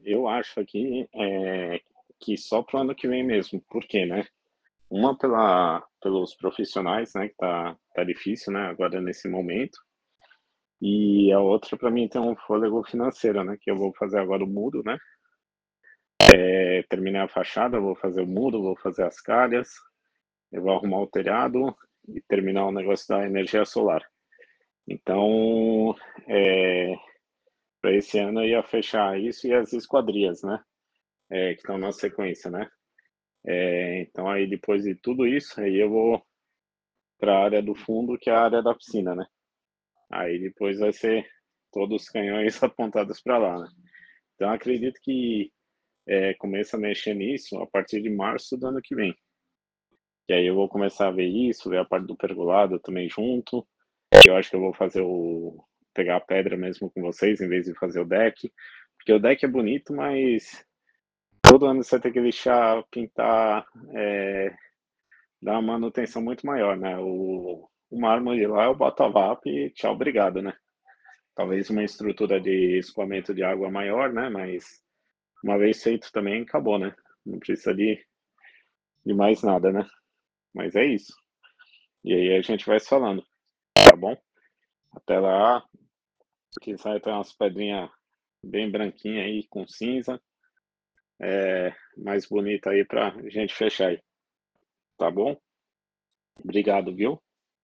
eu acho aqui que só para o ano que vem mesmo. Por quê, né? Uma pelos profissionais, né, que tá difícil, né, agora nesse momento. E a outra para mim tem um fôlego financeiro, né, que eu vou fazer agora o muro, né. Terminei a fachada, vou fazer o muro, vou fazer as calhas, eu vou arrumar o telhado e terminar o negócio da energia solar. Então, para esse ano eu ia fechar isso e as esquadrias, né, que estão na sequência, né. Então aí depois de tudo isso, aí eu vou para a área do fundo, que é a área da piscina, né. Aí depois vai ser todos os canhões apontados para lá, né. Então acredito que, começa a mexer nisso a partir de março do ano que vem. Que aí eu vou começar a ver isso, ver a parte do pergolado também junto. Eu acho que eu vou fazer pegar a pedra mesmo com vocês, em vez de fazer o deck, porque o deck é bonito, mas todo ano você tem que lixar, pintar, dá uma manutenção muito maior, né. O mármore lá eu boto a VAP e tchau, obrigado, né. Talvez uma estrutura de escoamento de água maior, né, mas uma vez feito também acabou, né. Não precisa de mais nada, né. Mas é isso. E aí a gente vai se falando, tá bom? Até lá, quem sabe tem umas pedrinhas bem branquinha aí com cinza, mais bonita aí pra gente fechar aí, tá bom? Obrigado, viu?